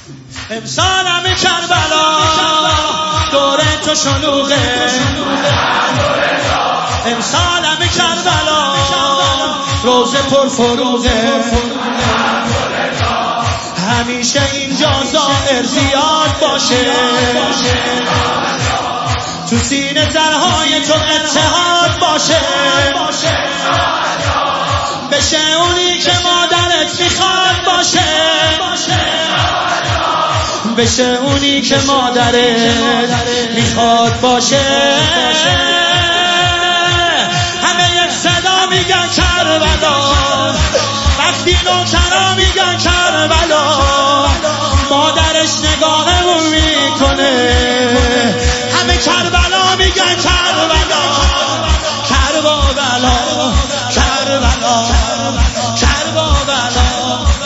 امسال همه کربلا دور تو شلوغه، امسال همه کربلا روزه پر فروغه، همیشه اینجا ظاهر زیاد باشه، تو سینه ترهای تو اتحاد باشه، بشه اونی که مادرت میخواد باشه، بشه اونی که مادرت میخواد باشه. همه یک صدا میگن کربلا، وقتی نوکرا میگن کربلا، مادرش نگاهمون میکنه، همه کربلا میگن کربلا، کربلا، کربلا، کربلا.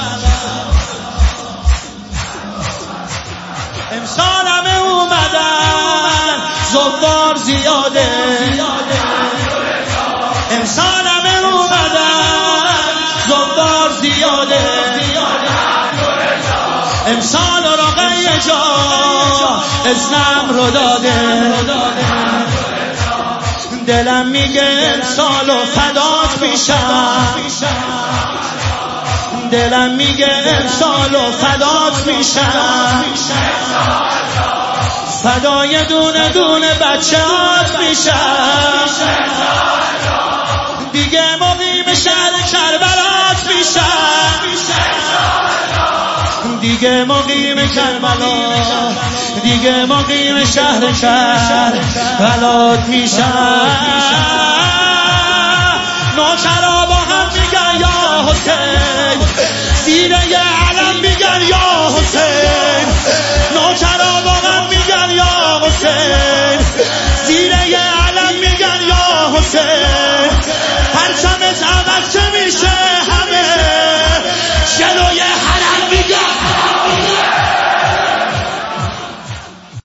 امسال همه اومدن زوار زیاده، امسال همه اومدن زوار زیاده، امسال رقیه جا اسلام رو داده، دلم میگه امسال فدات میشم، دلم میگه امسال فدات میشم، فدای دونه دونه بچه‌هات میشم، دیگه مقیم شهر کربلات میشم، دیگه مقیم کربلا، دیگه مقیم شهر کربلات میشم. نوکرا با هم میگن یا حسین، زیر یه علم میگن یا حسین، نوکرا با هم میگن یا حسین، زیر یه علم میگن یا حسین.